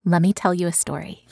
Let me tell you a story.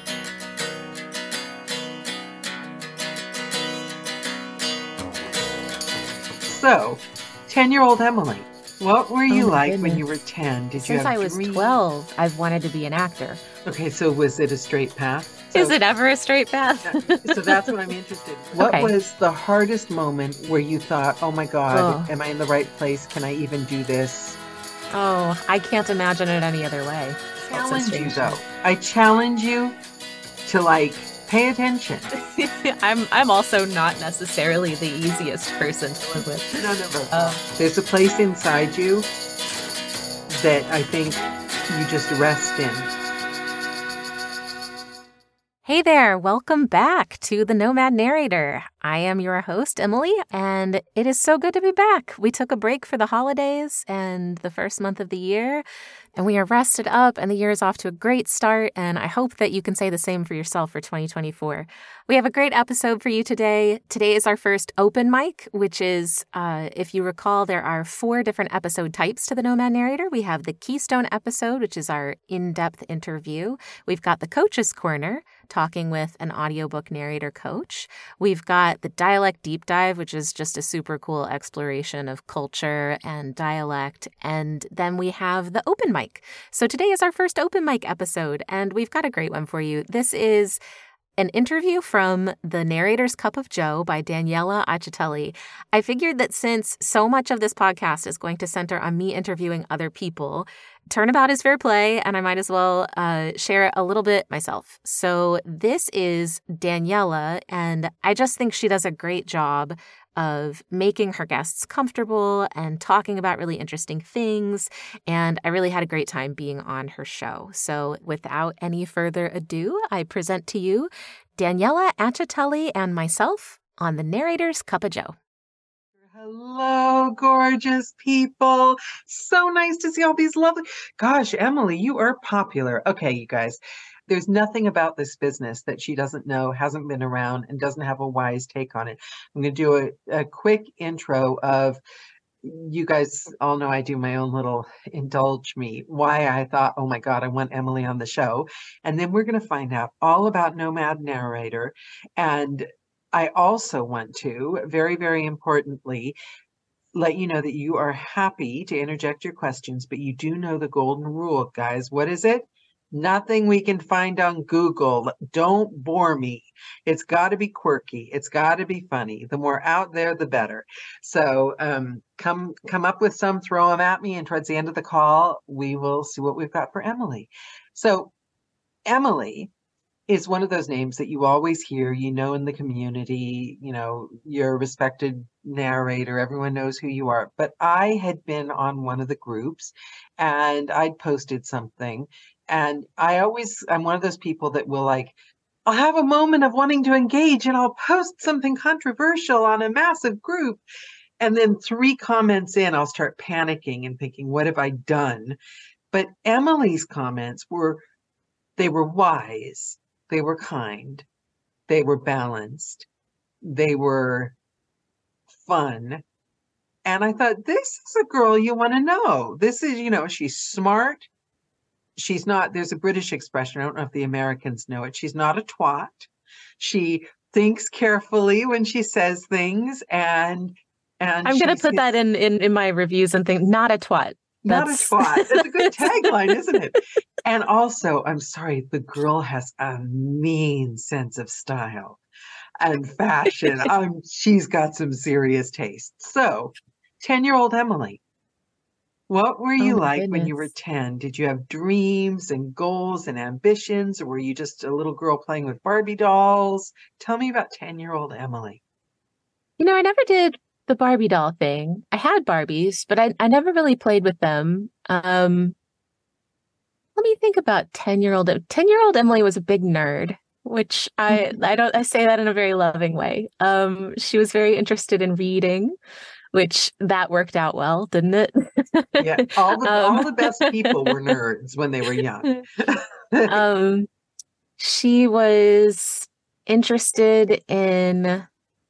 So, 10-year-old Emily, what were you my like goodness. when you were 10? Did you Since have I was dreams? 12, I've wanted to be an actor. Okay, so was it a straight path? Is it ever a straight path? So that's what I'm interested in. What Okay. was the hardest moment where you thought, oh my God, Oh. am I in the right place? Can I even do this? Oh, I can't imagine it any other way. Challenge you though. I challenge you to pay attention. I'm also not necessarily the easiest person to live with. No. There's a place inside you that I think you just rest in. Hey there, welcome back to The Nomad Narrator. I am your host, Emily, and it is so good to be back. We took a break for the holidays and the first month of the year, and we are rested up, and the year is off to a great start, and I hope that you can say the same for yourself for 2024. We have a great episode for you today. Today is our first open mic, which is, if you recall, there are 4 different episode types to The Nomad Narrator. We have the Keystone episode, which is our in-depth interview. We've got the Coach's Corner, talking with an audiobook narrator coach. We've got the Dialect Deep Dive, which is just a super cool exploration of culture and dialect. And then we have the open mic. So today is our first open mic episode, and we've got a great one for you. This is an interview from The Narrator's Cup of Joe by Daniela Accitelli. I figured that since so much of this podcast is going to center on me interviewing other people, turnabout is fair play, and I might as well share a little bit myself. So this is Daniela, and I just think she does a great job of making her guests comfortable and talking about really interesting things. And I really had a great time being on her show. So without any further ado, I present to you Daniela Accitelli and myself on The Narrator's Cup of Joe. Hello, gorgeous people. So nice to see all these lovely... Gosh, Emily, you are popular. Okay, you guys, there's nothing about this business that she doesn't know, hasn't been around, and doesn't have a wise take on it. I'm going to do a quick intro of... You guys all know I do my own little indulge me, why I thought, oh my God, I want Emily on the show. And then we're going to find out all about Nomad Narrator. And I also want to, very, very importantly, let you know that you are happy to interject your questions, but you do know the golden rule, guys. What is it? Nothing we can find on Google. Don't bore me. It's got to be quirky. It's got to be funny. The more out there, the better. So come up with some, throw them at me, and towards the end of the call, we will see what we've got for Emily. So Emily is one of those names that you always hear, in the community, you're a respected narrator, everyone knows who you are. But I had been on one of the groups and I'd posted something, and I'm one of those people that will I'll have a moment of wanting to engage and I'll post something controversial on a massive group. And then 3 comments in, I'll start panicking and thinking, what have I done? But Emily's comments they were wise. They were kind, they were balanced, they were fun. And I thought, this is a girl you want to know. This is, she's smart. She's not, there's a British expression, I don't know if the Americans know it. She's not a twat. She thinks carefully when she says things, and I'm going to put that in my reviews and think, not a twat. Not a twat. That's a good tagline, isn't it? And also, I'm sorry, the girl has a mean sense of style and fashion. She's got some serious taste. So, 10-year-old Emily, what were you like when you were 10? Did you have dreams and goals and ambitions, or were you just a little girl playing with Barbie dolls? Tell me about 10-year-old Emily. I never did the Barbie doll thing. I had Barbies, but I never really played with them. Let me think about 10-year-old. 10-year-old Emily was a big nerd, which I say that in a very loving way. She was very interested in reading, which that worked out well, didn't it? Yeah, all the best people were nerds when they were young. She was interested in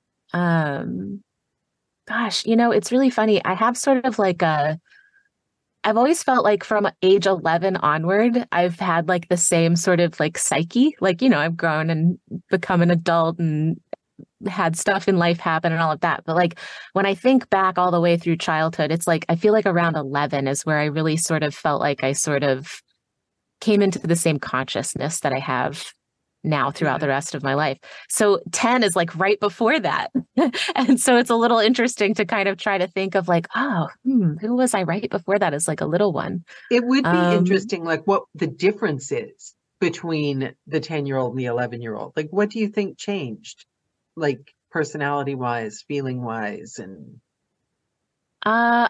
gosh, it's really funny. I have sort of like a I've always felt like from age 11 onward, I've had like the same sort of like psyche. Like, I've grown and become an adult and had stuff in life happen and all of that. But like when I think back all the way through childhood, it's like I feel like around 11 is where I really sort of felt like I sort of came into the same consciousness that I have now throughout Yeah. the rest of my life. So 10 is like right before that. And so it's a little interesting to kind of try to think of like, oh, who was I right before that as like a little one? It would be Um, interesting, like what the difference is between the 10-year-old and the 11-year-old. Like, what do you think changed? Like personality wise, feeling wise, and uh,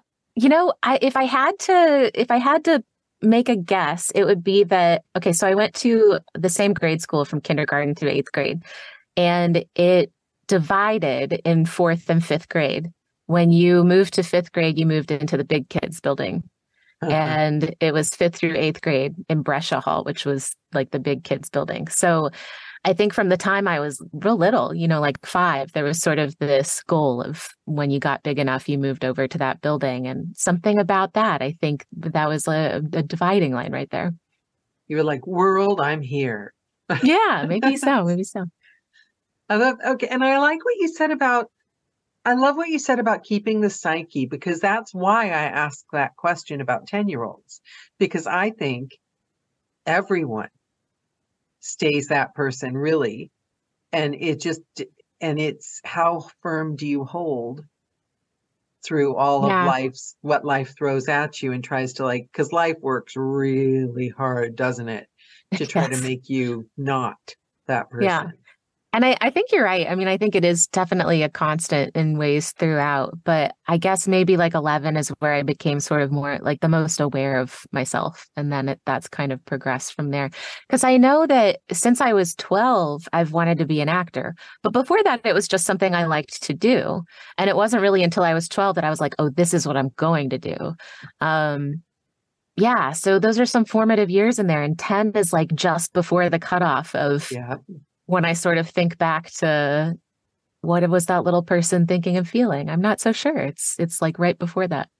if I had to make a guess, it would be that, okay, so I went to the same grade school from kindergarten through eighth grade, and it divided in fourth and fifth grade. When you moved to fifth grade, you moved into the big kids building. And it was fifth through eighth grade in Brescia Hall, which was like the big kids building. So I think from the time I was real little, like 5, there was sort of this goal of when you got big enough, you moved over to that building. And something about that, I think that was a dividing line right there. you were like, world, I'm here. Yeah, maybe so. Maybe so. Okay, and I like what you said about, I love what you said about keeping the psyche, because that's why I asked that question about 10-year-olds, because I think everyone stays that person really. And it's how firm do you hold through all of Yeah. what life throws at you and tries to, like, because life works really hard, doesn't it, to try to Yes. make you not that Yeah. person. And I think you're right. I mean, I think it is definitely a constant in ways throughout, but I guess maybe like 11 is where I became sort of more like the most aware of myself. And then that's kind of progressed from there. Because I know that since I was 12, I've wanted to be an actor. But before that, it was just something I liked to do. And it wasn't really until I was 12 that I was like, oh, this is what I'm going to do. Um, yeah. So those are some formative years in there. And 10 is like just before the cutoff of Yeah. when I sort of think back to what was that little person thinking and feeling. I'm not so sure. It's like right before that.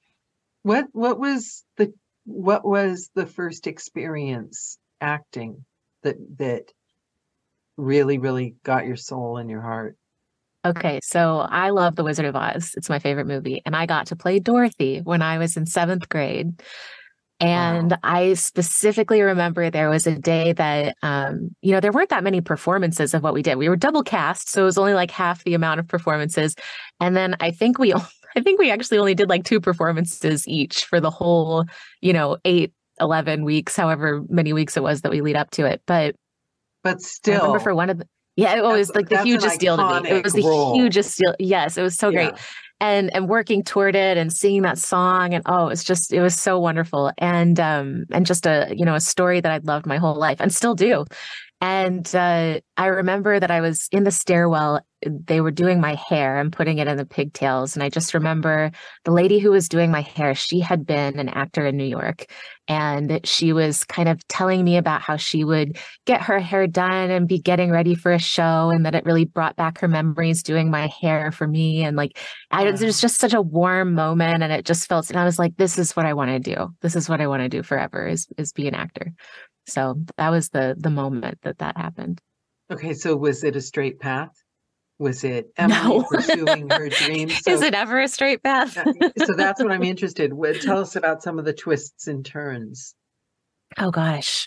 What was the first experience acting that really, really got your soul and your heart? Okay, so I love The Wizard of Oz. It's my favorite movie. And I got to play Dorothy when I was in 7th grade. And Wow. I specifically remember there was a day that, there weren't that many performances of what we did. We were double cast, so it was only like half the amount of performances. And then I think we actually only did like 2 performances each for the whole, 8, 11 weeks, however many weeks it was that we lead up to it. But But I remember still, for one of the, yeah, it that's was like the that's an hugest deal to me. It iconic was the role. hugest deal. Yes, it was so great. Yeah. And working toward it and singing that song and it was so wonderful. And just a story that I'd loved my whole life and still do. And I remember that I was in the stairwell. They were doing my hair and putting it in the pigtails. And I just remember the lady who was doing my hair, she had been an actor in New York. And she was kind of telling me about how she would get her hair done and be getting ready for a show. And that it really brought back her memories doing my hair for me. And like, it was Wow. just such a warm moment. And it just felt, and I was like, this is what I want to do. This is what I want to do forever is be an actor. So that was the moment that happened. Okay, so was it a straight path? Was it Emily No. pursuing her dreams? Is So, it ever a straight path? uh, so that's what I'm interested. Tell us about some of the twists and turns. Oh gosh.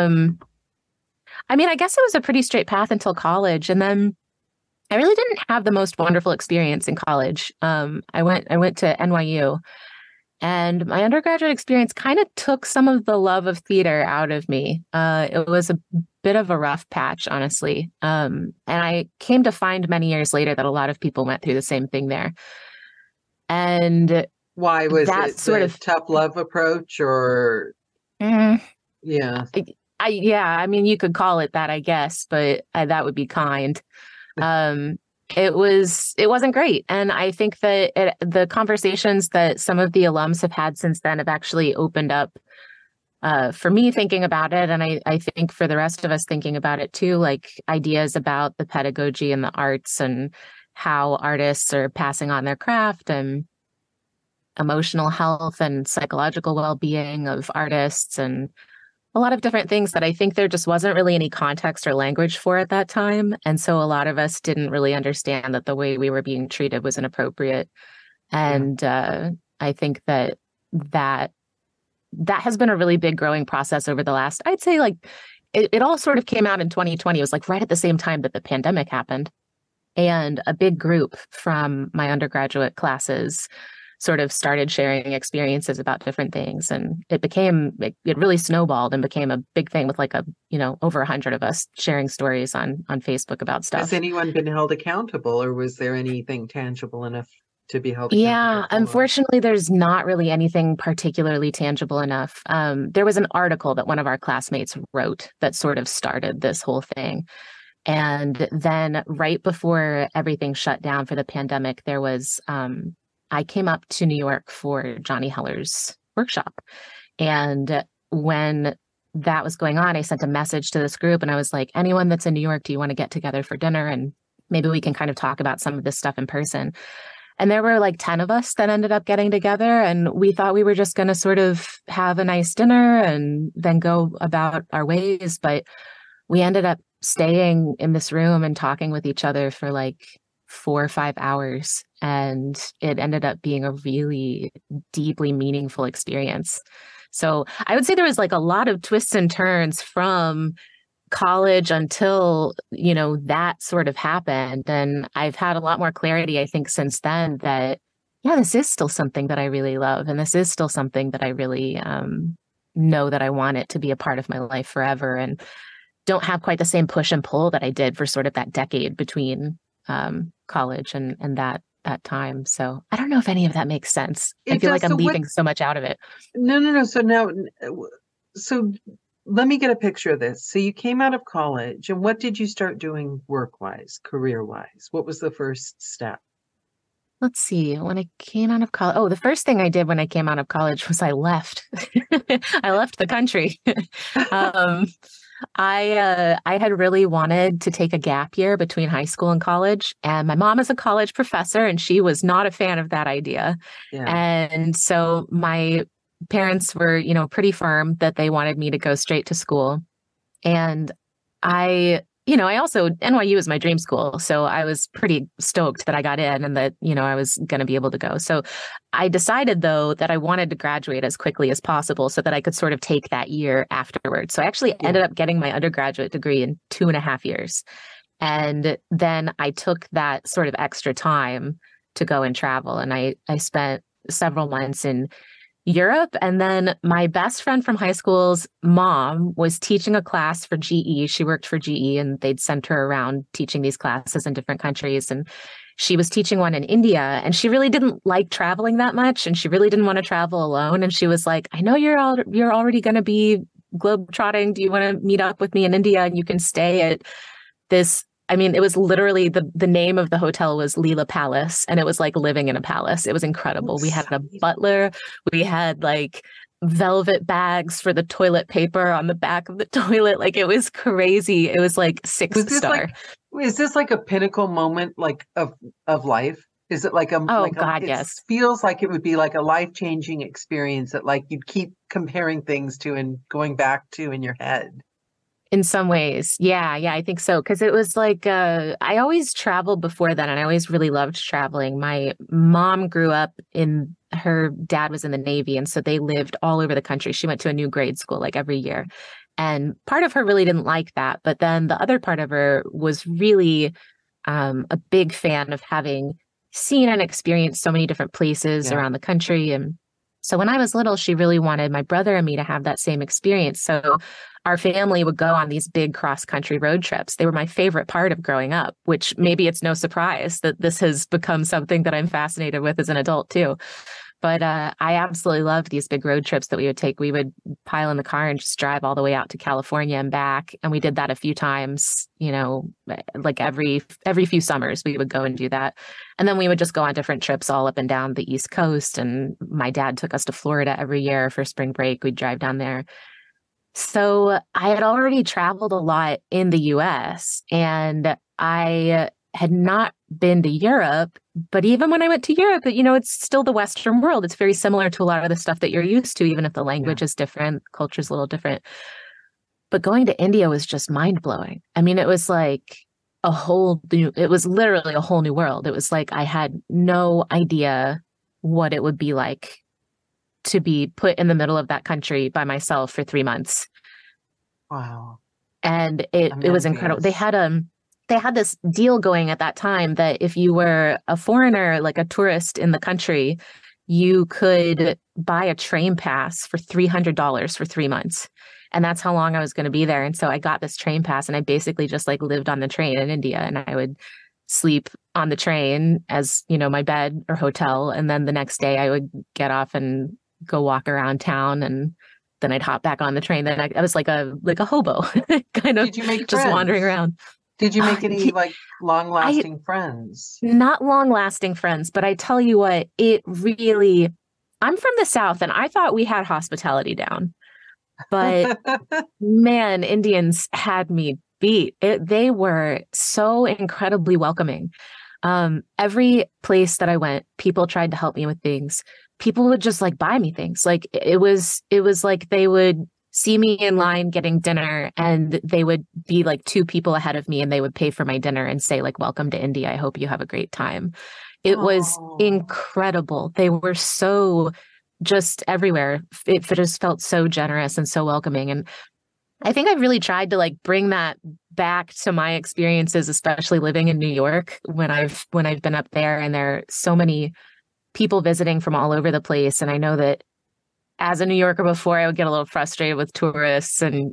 I mean, I guess it was a pretty straight path until college, and then I really didn't have the most wonderful experience in college. I went to NYU, and my undergraduate experience kind of took some of the love of theater out of me. It was a bit of a rough patch, honestly. And I came to find many years later that a lot of people went through the same thing there. And Why was that it sort the of, tough love approach, or mm, yeah? yeah, I mean, you could call it that, I guess, but that would be kind. Um, it wasn't great. And I think that the conversations that some of the alums have had since then have actually opened up for me thinking about it. And I think for the rest of us thinking about it too, like ideas about the pedagogy and the arts and how artists are passing on their craft. And emotional health and psychological well-being of artists and a lot of different things that I think there just wasn't really any context or language for at that time. And so a lot of us didn't really understand that the way we were being treated was inappropriate. And I think that has been a really big growing process over the last, I'd say like it all sort of came out in 2020. It was like right at the same time that the pandemic happened. And a big group from my undergraduate classes sort of started sharing experiences about different things. And it really snowballed and became a big thing with like over 100 of us sharing stories on Facebook about stuff. Has anyone been held accountable, or was there anything tangible enough to be held accountable? Yeah, unfortunately, there's not really anything particularly tangible enough. There was an article that one of our classmates wrote that sort of started this whole thing. And then right before everything shut down for the pandemic, there was, I came up to New York for Johnny Heller's workshop. And when that was going on, I sent a message to this group and I was like, anyone that's in New York, do you want to get together for dinner? And maybe we can kind of talk about some of this stuff in person. And there were like 10 of us that ended up getting together, and we thought we were just going to sort of have a nice dinner and then go about our ways. But we ended up staying in this room and talking with each other for like 4 or 5 hours. And it ended up being a really deeply meaningful experience. So I would say there was like a lot of twists and turns from college until, that sort of happened. And I've had a lot more clarity, I think, since then that, this is still something that I really love. And this is still something that I really know that I want it to be a part of my life forever. And don't have quite the same push and pull that I did for sort of that decade between college and that time. So I don't know if any of that makes sense. I feel like I'm leaving so much out of it. No. So let me get a picture of this. So you came out of college, and what did you start doing work-wise, career-wise? What was the first step? Let's see. When I came out of college, the first thing I did when I came out of college was I left. I left the country. I had really wanted to take a gap year between high school and college, and my mom is a college professor and she was not a fan of that idea. Yeah. And so my parents were, pretty firm that they wanted me to go straight to school. And I also, NYU is my dream school. So I was pretty stoked that I got in and that, I was going to be able to go. So I decided, though, that I wanted to graduate as quickly as possible so that I could sort of take that year afterwards. So I actually ended up getting my undergraduate degree in 2.5 years. And then I took that sort of extra time to go and travel. And I spent several months in Europe. And then my best friend from high school's mom was teaching a class for GE. She worked for GE and they'd sent her around teaching these classes in different countries. And she was teaching one in India, and she really didn't like traveling that much. And she really didn't want to travel alone. And she was like, I know you're already going to be globetrotting. Do you want to meet up with me in India? And you can stay at this. It was literally the name of the hotel was Leela Palace, and it was like living in a palace. It was incredible. We had a butler. We had like velvet bags for the toilet paper on the back of the toilet. Like it was crazy. It was like 6-star. Is this like a pinnacle moment like of life? Is it like yes. Feels like it would be like a life-changing experience that like you'd keep comparing things to and going back to in your head. In some ways. Yeah, I think so. Because it was like, I always traveled before then, and I always really loved traveling. My mom grew up her dad was in the Navy, and so they lived all over the country. She went to a new grade school like every year. And part of her really didn't like that. But then the other part of her was really a big fan of having seen and experienced so many different places around the country. And so when I was little, she really wanted my brother and me to have that same experience. So our family would go on these big cross-country road trips. They were my favorite part of growing up, which maybe it's no surprise that this has become something that I'm fascinated with as an adult too. But I absolutely loved these big road trips that we would take. We would pile in the car and just drive all the way out to California and back. And we did that a few times, like every few summers we would go and do that. And then we would just go on different trips all up and down the East Coast. And my dad took us to Florida every year for spring break. We'd drive down there. So I had already traveled a lot in the US, and I had not been to Europe, but even when I went to Europe, it's still the Western world. It's very similar to a lot of the stuff that you're used to, even if the language is different, culture's a little different. But going to India was just mind blowing. I mean, it was like it was literally a whole new world. It was like I had no idea what it would be like to be put in the middle of that country by myself for 3 months. Wow. And it was incredible. They had this deal going at that time that if you were a foreigner, like a tourist in the country, you could buy a train pass for $300 for 3 months. And that's how long I was going to be there. And so I got this train pass and I basically just like lived on the train in India, and I would sleep on the train as, my bed or hotel. And then the next day I would get off and go walk around town, and then I'd hop back on the train. Then I was like a hobo, kind of just wandering around. Did you make any like long-lasting friends? Not long-lasting friends, but I tell you what, I'm from the South and I thought we had hospitality down. But man, Indians had me beat. They were so incredibly welcoming. Every place that I went, people tried to help me with things. People would just like buy me things. Like it was like they would see me in line getting dinner and they would be like 2 people ahead of me and they would pay for my dinner and say like, "Welcome to India. I hope you have a great time." It was incredible. They were so just everywhere. It just felt so generous and so welcoming. And I think I've really tried to like bring that back to my experiences, especially living in New York when I've been up there, and there are so many people visiting from all over the place. And I know that as a New Yorker before, I would get a little frustrated with tourists and,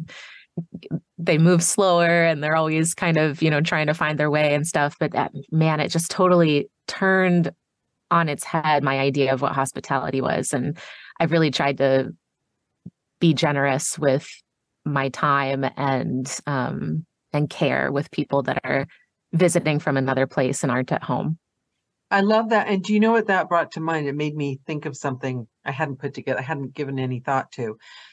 they move slower and they're always kind of, trying to find their way and stuff. But man, it just totally turned on its head my idea of what hospitality was. And I've really tried to be generous with my time and care with people that are visiting from another place and aren't at home. I love that. And do you know what that brought to mind? It made me think of something I hadn't put together. I hadn't given any thought to.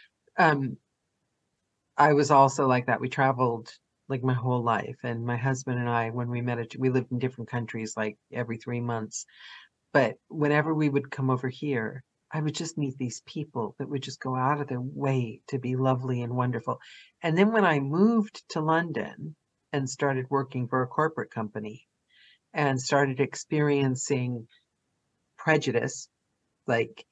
I was also like that. We traveled like my whole life. And my husband and I, when we met, we lived in different countries like every 3 months. But whenever we would come over here, I would just meet these people that would just go out of their way to be lovely and wonderful. And then when I moved to London and started working for a corporate company and started experiencing prejudice, like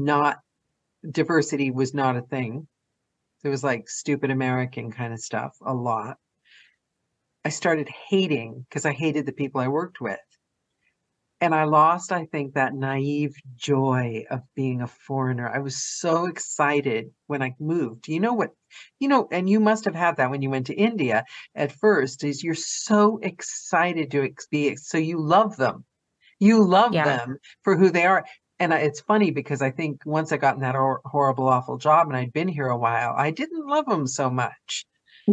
diversity was not a thing. There was like stupid American kind of stuff a lot. I started hating because I hated the people I worked with. And I lost, I think, that naive joy of being a foreigner. I was so excited when I moved. And you must have had that when you went to India at first, is you're so excited to be, so you love them. You love them for who they are. And it's funny because I think once I got in that horrible, awful job and I'd been here a while, I didn't love them so much.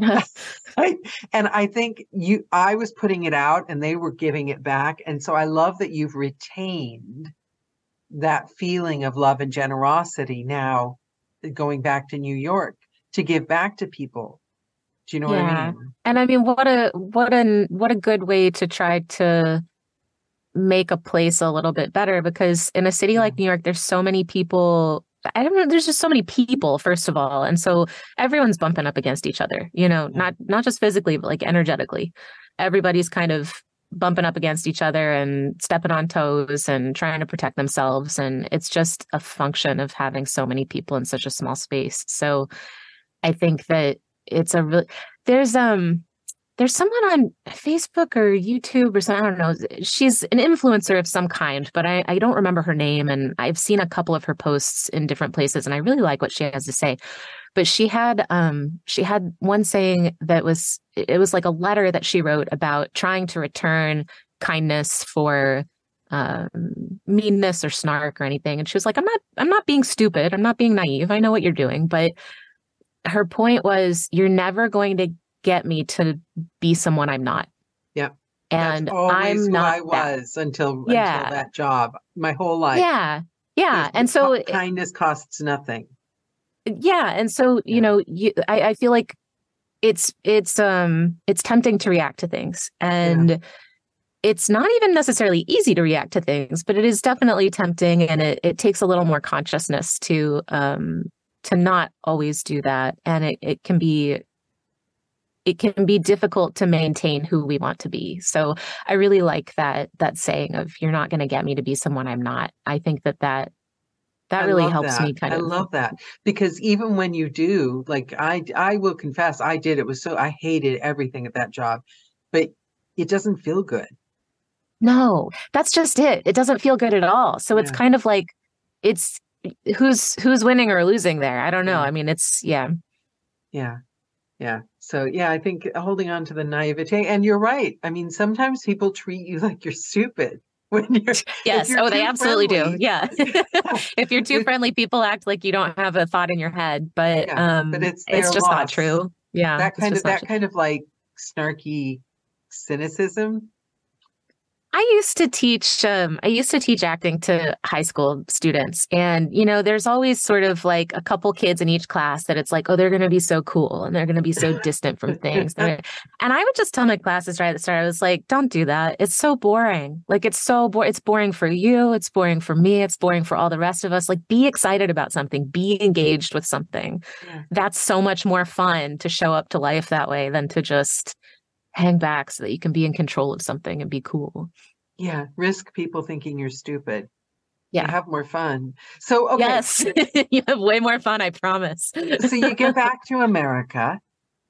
And I think I was putting it out and they were giving it back. And so I love that you've retained that feeling of love and generosity now, going back to New York to give back to people. Do you know what I mean? And I mean, what a good way to try to make a place a little bit better, because in a city like New York, there's so many people. I don't know. There's just so many people, first of all. And so everyone's bumping up against each other, not just physically, but like energetically. Everybody's kind of bumping up against each other and stepping on toes and trying to protect themselves. And it's just a function of having so many people in such a small space. So I think that it's there's someone on Facebook or YouTube or something, I don't know. She's an influencer of some kind, but I don't remember her name. And I've seen a couple of her posts in different places, and I really like what she has to say. But she had one saying that was like a letter that she wrote about trying to return kindness for meanness or snark or anything. And she was like, I'm not being stupid. I'm not being naive. I know what you're doing. But her point was, you're never going to get me to be someone I'm not. Yeah. And that's always I'm who not I was until that job, my whole life. Yeah. And so kindness costs nothing. Yeah. And so, I feel like it's tempting to react to things. And it's not even necessarily easy to react to things, but it is definitely tempting, and it takes a little more consciousness to not always do that. And it can be difficult to maintain who we want to be. So I really like that saying of, you're not going to get me to be someone I'm not. I think that really helps me kind of. I love that, because even when you do, like I will confess, I did. It was I hated everything at that job, but it doesn't feel good. No, that's just it. It doesn't feel good at all. So it's kind of like, it's who's winning or losing there. I don't know. I mean, it's Yeah. So I think holding on to the naivete, and you're right. I mean, sometimes people treat you like you're stupid when you're yes. They absolutely do. Yeah. If you're too friendly, people act like you don't have a thought in your head, but it's just not true. Yeah. That kind of like snarky cynicism. I used to teach acting to high school students, and there's always sort of like a couple kids in each class that it's like, oh, they're going to be so cool and they're going to be so distant from things. And I would just tell my classes right at the start, I was like, don't do that. It's so boring. Like, it's so boring. It's boring for you. It's boring for me. It's boring for all the rest of us. Like, be excited about something. Be engaged with something. Yeah. That's so much more fun to show up to life that way than to just hang back so that you can be in control of something and be cool. Yeah. Risk people thinking you're stupid. Yeah. You have more fun. So, okay. Yes, you have way more fun, I promise. So you get back to America,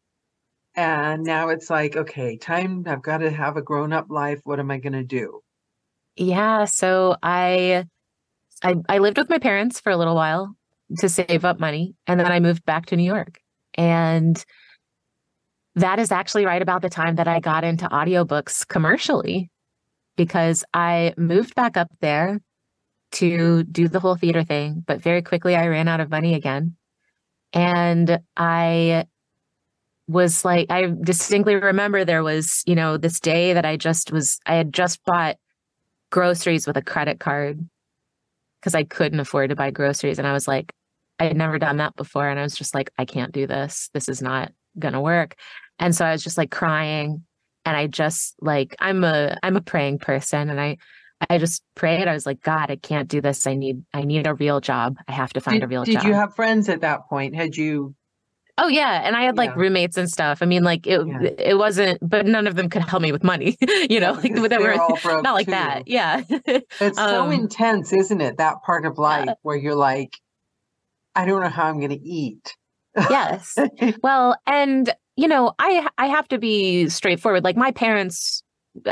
and now it's like, okay, time, I've got to have a grown-up life. What am I going to do? Yeah. So I lived with my parents for a little while to save up money. And then I moved back to New York. And that is actually right about the time that I got into audiobooks commercially, because I moved back up there to do the whole theater thing. But very quickly, I ran out of money again. And I was like, I distinctly remember there was, this day that I had just bought groceries with a credit card because I couldn't afford to buy groceries. And I was like, I had never done that before. And I was just like, I can't do this. This is not going to work. And so I was just like crying. And I just like, I'm a praying person. And I just prayed. I was like, God, I can't do this. I need a real job. I have to find a real job. Did you have friends at that point? Had you? Oh yeah. And I had like roommates and stuff. I mean, like it wasn't, but none of them could help me with money, like they were all broke not like too. That. Yeah. It's so intense, isn't it? That part of life where you're like, I don't know how I'm going to eat. Yes. Well, and I have to be straightforward. Like, my parents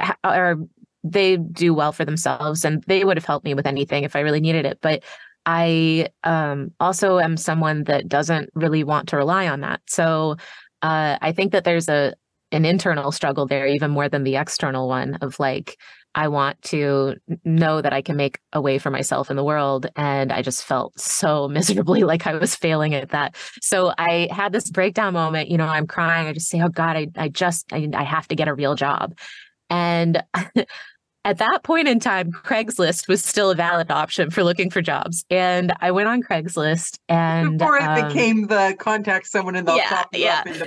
they do well for themselves, and they would have helped me with anything if I really needed it. But I also am someone that doesn't really want to rely on that. So I think that there's an internal struggle there, even more than the external one of like, I want to know that I can make a way for myself in the world. And I just felt so miserably like I was failing at that. So I had this breakdown moment, I'm crying. I just say, oh God, I have to get a real job. And at that point in time, Craigslist was still a valid option for looking for jobs. And I went on Craigslist, and before it became the contact someone and they'll chop you up into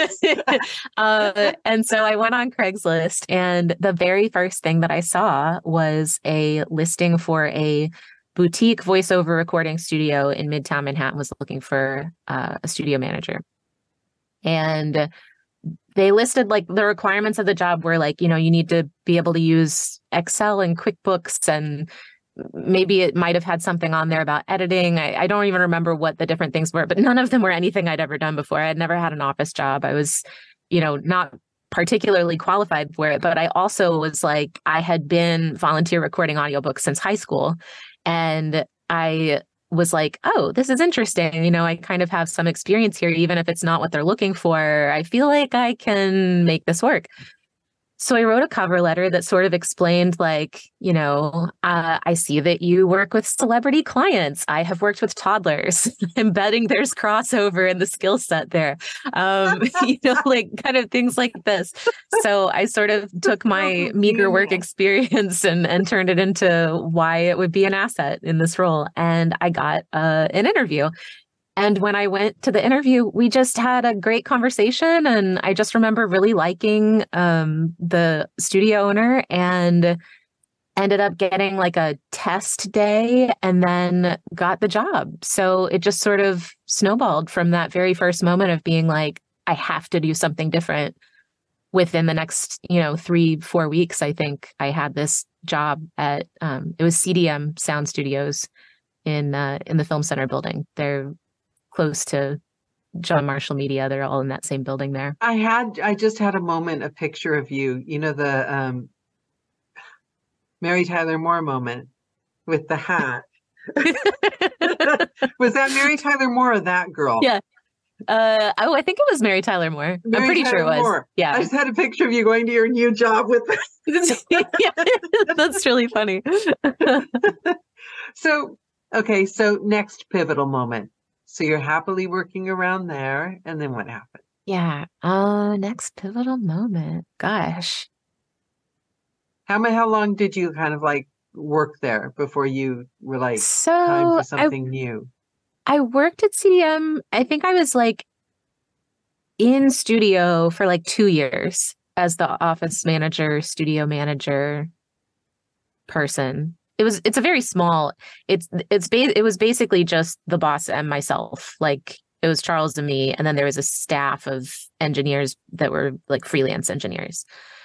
bits. And so I went on Craigslist, and the very first thing that I saw was a listing for a boutique voiceover recording studio in Midtown Manhattan was looking for a studio manager. And they listed like the requirements of the job were like, you need to be able to use Excel and QuickBooks, and maybe it might have had something on there about editing. I don't even remember what the different things were, but none of them were anything I'd ever done before. I had never had an office job. I was, not particularly qualified for it, but I also was like, I had been volunteer recording audiobooks since high school. And I was like, oh, this is interesting. I kind of have some experience here, even if it's not what they're looking for. I feel like I can make this work. So I wrote a cover letter that sort of explained like, I see that you work with celebrity clients. I have worked with toddlers. I'm betting there's crossover in the skill set there. Like kind of things like this. So I sort of took my meager work experience and turned it into why it would be an asset in this role. And I got an interview. And when I went to the interview, we just had a great conversation. And I just remember really liking the studio owner, and ended up getting like a test day and then got the job. So it just sort of snowballed from that very first moment of being like, I have to do something different. Within the next, 3-4 weeks, I think I had this job at, it was CDM Sound Studios in the Film Center building. They're close to John Marshall Media. They're all in that same building there. I just had a picture of you, the Mary Tyler Moore moment with the hat. Was that Mary Tyler Moore or that girl? Yeah. I think it was Mary Tyler Moore. I'm pretty sure it was. Moore. Yeah. I just had a picture of you going to your new job with this. Yeah, that's really funny. So next pivotal moment. So you're happily working around there, and then what happened? Yeah. Next pivotal moment. Gosh. How long did you kind of like work there before you were like, time for something new? I worked at CDM. I think I was like in studio for like 2 years as the office manager, studio manager person. It's a very small, it was basically just the boss and myself. Like it was Charles and me. And then there was a staff of engineers that were like freelance engineers.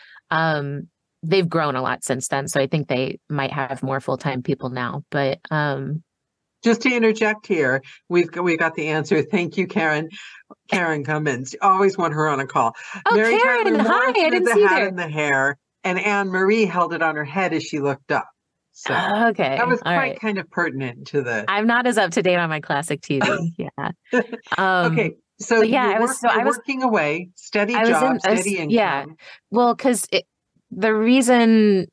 They've grown a lot since then. So I think they might have more full-time people now, but, just to interject here, we got the answer. Thank you, Karen. Karen Cummins. Always want her on a call. Oh, Mary Karen, hi! I didn't see her. The hat and the hair, and Anne Marie held it on her head as she looked up. So okay, that was quite kind of pertinent to the. I'm not as up to date on my classic TV. Yeah. Okay, so yeah, I was working away, steady job, steady income. Yeah, well, because the reason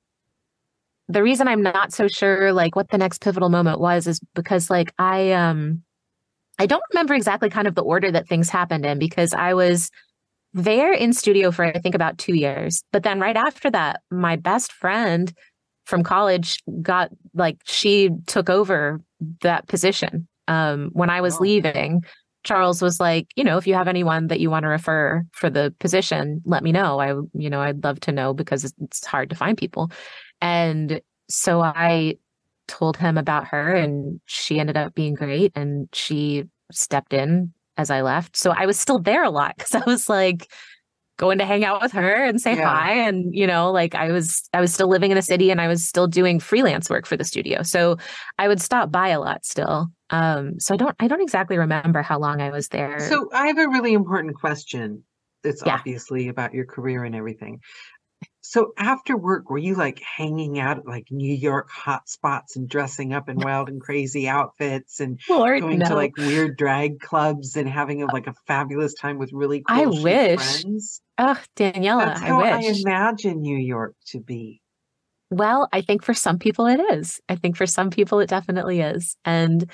I'm not so sure like what the next pivotal moment was is because like I don't remember exactly kind of the order that things happened in, because I was there in studio for I think about 2 years. But then right after that, my best friend from college she took over that position. When I was leaving, Charles was like, if you have anyone that you want to refer for the position, let me know. I'd love to know because it's hard to find people. And so I told him about her, and she ended up being great, and she stepped in as I left. So I was still there a lot because I was like going to hang out with her and say hi. And, I was still living in the city, and I was still doing freelance work for the studio. So I would stop by a lot still. So I don't exactly remember how long I was there. So I have a really important question that's obviously about your career and everything. So after work, were you like hanging out at like New York hot spots and dressing up in wild and crazy outfits and going to like weird drag clubs and having like a fabulous time with really cool friends? Oh, Daniela, That's how I wish. I imagine New York to be. Well, I think for some people it is. I think for some people it definitely is. And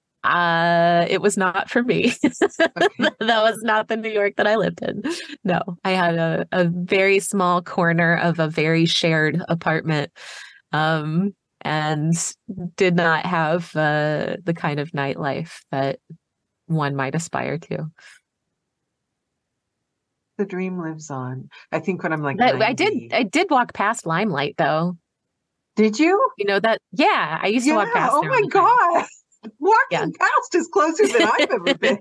it was not for me. That was not the New York that I lived in. No, I had a very small corner of a very shared apartment, and did not have the kind of nightlife that one might aspire to. The dream lives on. I think when I'm like I did walk past Limelight though. Did you? You know that? Yeah, I used to walk past. Oh my God. Walking past is closer than I've ever been.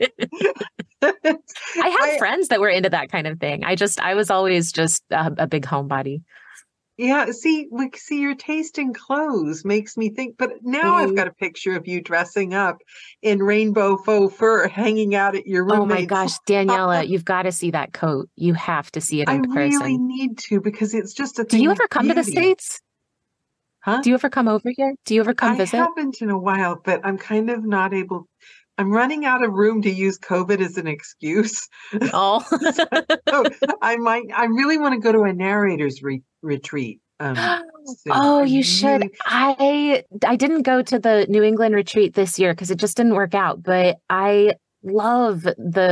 I had friends that were into that kind of thing. I was always just a big homebody. Yeah, see, your taste in clothes makes me think, but now I've got a picture of you dressing up in rainbow faux fur, hanging out at your roommate's. Oh my gosh, Daniela, you've got to see that coat. You have to see it in person. I really need to, because it's just a thing. Do you ever come to the States? Huh? Do you ever come over here? Do you ever come visit? I haven't in a while, but I'm kind of not able. I'm running out of room to use COVID as an excuse. Oh, so I really want to go to a narrator's retreat. Oh, you should. I didn't go to the New England retreat this year because it just didn't work out. But I love the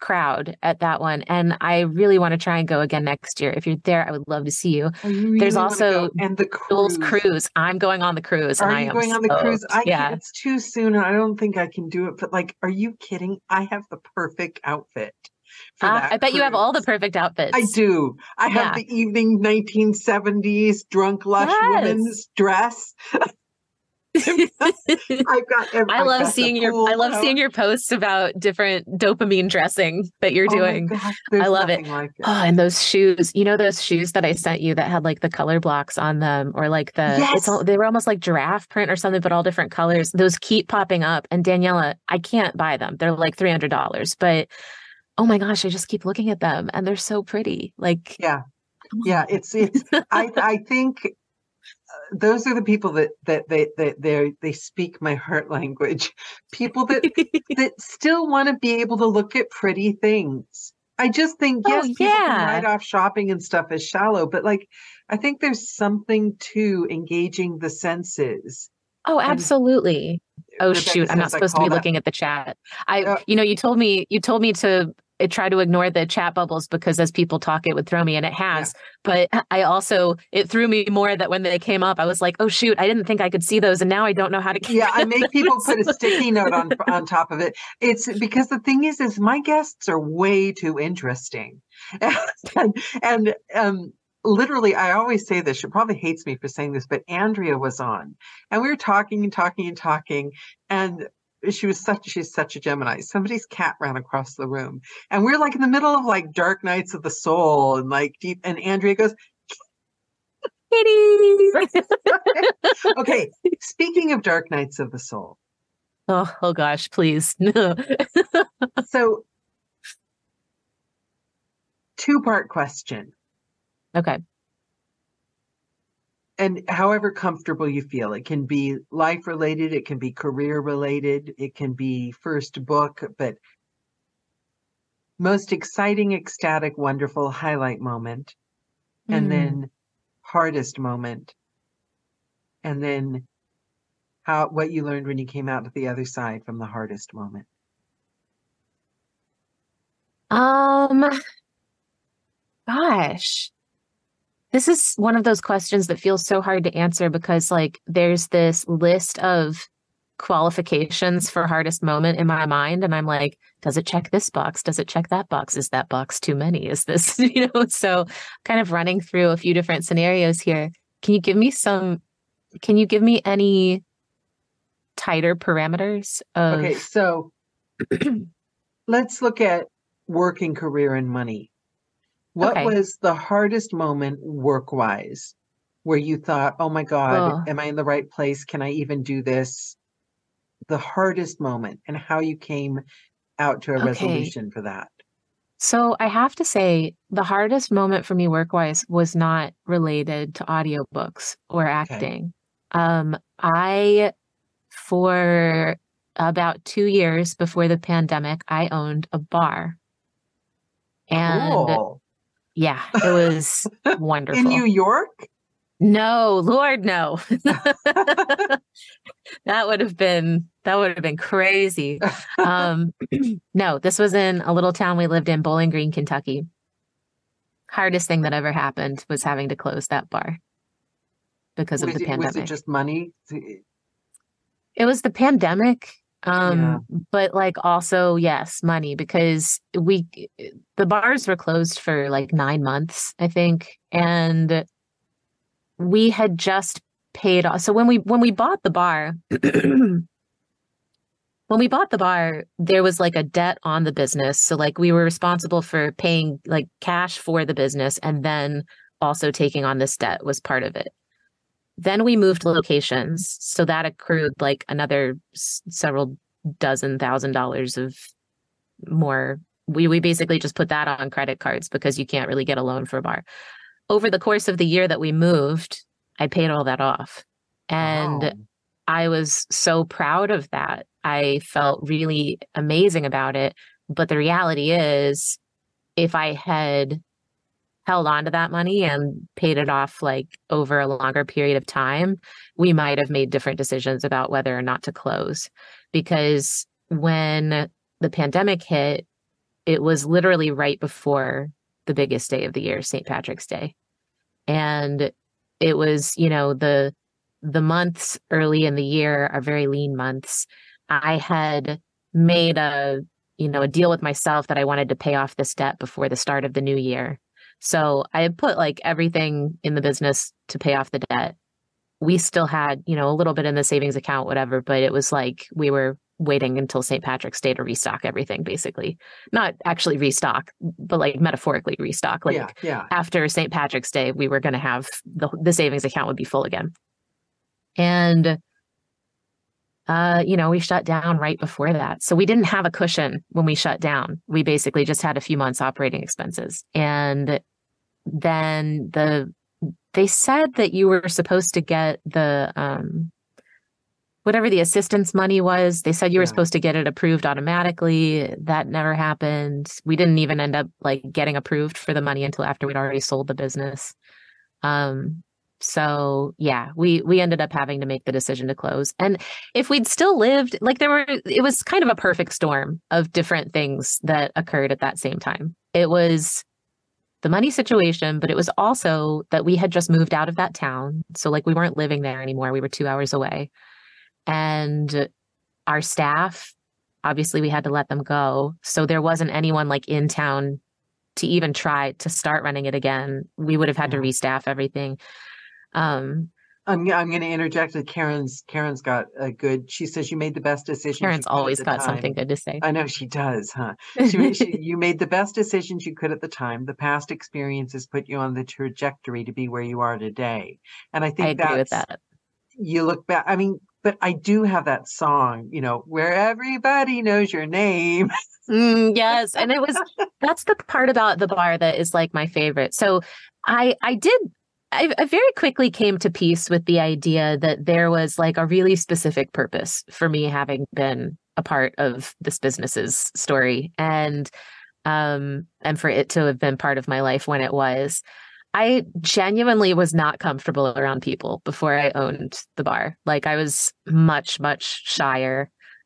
crowd at that one. And I really want to try and go again next year. If you're there, I would love to see you. Oh, you There's really want to also go? And the Jules cruise. Cruise. I'm going on the cruise and Are I you am going on the cruise? stoked. I can't, Yeah. it's too soon and I don't think I can do it. But like, are you kidding? I have the perfect outfit for that I bet you have all the cruise. perfect outfits. I do. I have Yeah. the evening 1970s drunk lush woman's dress. I've got I love the seeing pool your posts about different dopamine dressing that you're Oh my doing. gosh, I there's love it. nothing like it. Oh, and those shoes, those shoes that I sent you that had like the color blocks on them, or like Yes. they were almost like giraffe print or something, but all different colors. Those keep popping up. And Daniela, I can't buy them. They're like $300, but oh my gosh, I just keep looking at them and they're so pretty. Like, Yeah. Yeah. It's, I think those are the people that they speak my heart language. People that still want to be able to look at pretty things. I just think, yes, people can write off shopping and stuff as shallow, but like, I think there's something to engaging the senses. Oh, absolutely. Oh, Rebecca shoot. I'm not says I supposed to call be that- looking at the chat. You told me to try to ignore the chat bubbles because as people talk, it would throw me, and it has. Yeah. But it threw me more that when they came up, I was like, oh, shoot, I didn't think I could see those. And now I don't know how to get I make people put a sticky note on top of it. It's because the thing is my guests are way too interesting. and literally, I always say this, she probably hates me for saying this, but Andrea was on and we were talking and talking and talking. And she's such a Gemini. Somebody's cat ran across the room and we're like in the middle of like Dark Nights of the Soul and like deep. And Andrea goes, Kitty. Okay. Speaking of Dark Nights of the Soul. Oh gosh, please. So 2-part question. Okay. And however comfortable you feel, it can be life related, it can be career related, it can be first book, but most exciting, ecstatic, wonderful highlight moment, and then hardest moment, and then what you learned when you came out to the other side from the hardest moment. Gosh. This is one of those questions that feels so hard to answer because like there's this list of qualifications for hardest moment in my mind. And I'm like, does it check this box? Does it check that box? Is that box too many? Is this, so kind of running through a few different scenarios here. Can you give me any tighter parameters of... Okay, so let's look at working career and money. What was the hardest moment work-wise where you thought, oh my God, am I in the right place? Can I even do this? The hardest moment and how you came out to a resolution for that. So I have to say the hardest moment for me work-wise was not related to audiobooks or acting. For about 2 years before the pandemic, I owned a bar. And cool. Yeah, it was wonderful. In New York? No, Lord, no. That would have been crazy. No, this was in a little town we lived in, Bowling Green, Kentucky. Hardest thing that ever happened was having to close that bar because of the pandemic. Was it just money? It was the pandemic. But like also, yes, money, because the bars were closed for like 9 months, I think. And we had just paid off. So when we bought the bar, there was like a debt on the business. So like we were responsible for paying like cash for the business and then also taking on this debt was part of it. Then we moved locations. So that accrued like another several dozen $1,000s of more. We basically just put that on credit cards because you can't really get a loan for a bar. Over the course of the year that we moved, I paid all that off. And I was so proud of that. I felt really amazing about it. But the reality is, if I had held on to that money and paid it off like over a longer period of time, we might have made different decisions about whether or not to close. Because when the pandemic hit, it was literally right before the biggest day of the year, St. Patrick's Day. And it was, the months early in the year are very lean months. I had made a deal with myself that I wanted to pay off this debt before the start of the new year. So I had put like everything in the business to pay off the debt. We still had, a little bit in the savings account, whatever, but it was like we were waiting until St. Patrick's Day to restock everything, basically. Not actually restock, but like metaphorically restock. Like Yeah. after St. Patrick's Day, we were going to have the savings account would be full again. And, we shut down right before that. So we didn't have a cushion when we shut down. We basically just had a few months operating expenses. And then they said that you were supposed to get the whatever the assistance money was. They said you were supposed to get it approved automatically. That never happened. We didn't even end up like getting approved for the money until after we'd already sold the business. So yeah, we ended up having to make the decision to close. And if we'd still lived, like it was kind of a perfect storm of different things that occurred at that same time. It was the money situation, but it was also that we had just moved out of that town. So like we weren't living there anymore. We were 2 hours away. And our staff, obviously we had to let them go. So there wasn't anyone like in town to even try to start running it again. We would have had to restaff everything. I'm going to interject that Karen's got a good, she says you made the best decision. Karen's always got something good to say. I know she does, huh? You made the best decisions you could at the time. The past experiences put you on the trajectory to be where you are today. And I think I agree with that. You look back, I mean, but I do have that song, where everybody knows your name. Yes. And that's the part about the bar that is like my favorite. So I very quickly came to peace with the idea that there was like a really specific purpose for me having been a part of this business's story and for it to have been part of my life when it was. I genuinely was not comfortable around people before I owned the bar. Like I was much, much shyer.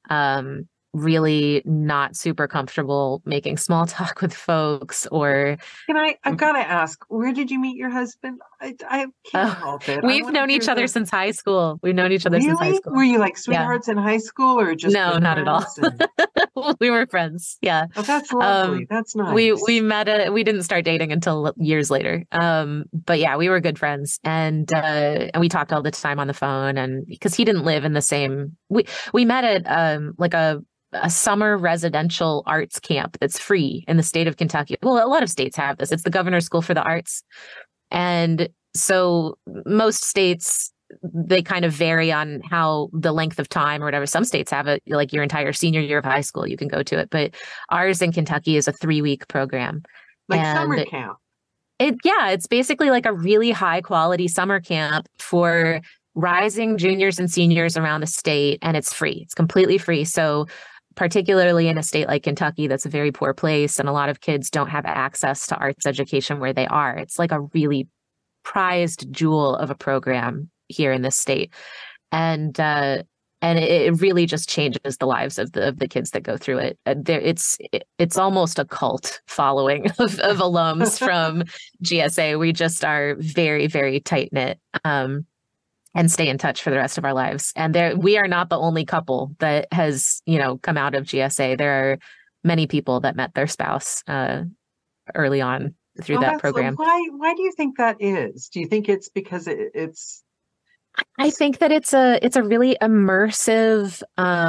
Really not super comfortable making small talk with folks or... I've got to ask, where did you meet your husband? I can't help it. We've known each other since high school. We've known each other since high school. Were you like sweethearts in high school or just... No, not at all. We were friends. Yeah. Oh, that's lovely. That's nice. We met, we didn't start dating until years later. But yeah, we were good friends and we talked all the time on the phone and because he didn't live in the same, we met at like a summer residential arts camp that's free in the state of Kentucky. Well, a lot of states have this. It's the Governor's School for the Arts. And so most states, they kind of vary on how the length of time or whatever. Some states have it like your entire senior year of high school, you can go to it. But ours in Kentucky is a 3-week program. Like summer camp. It's basically like a really high quality summer camp for rising juniors and seniors around the state. And it's free. It's completely free. So particularly in a state like Kentucky, that's a very poor place. And a lot of kids don't have access to arts education where they are. It's like a really prized jewel of a program here in this state. And it really just changes the lives of the kids that go through it. It's almost a cult following of alums from GSA. We just are very, very tight knit. And stay in touch for the rest of our lives. And we are not the only couple that has, come out of GSA. There are many people that met their spouse early on through that program. Why do you think that is? Do you think it's because it's... I think that it's a really immersive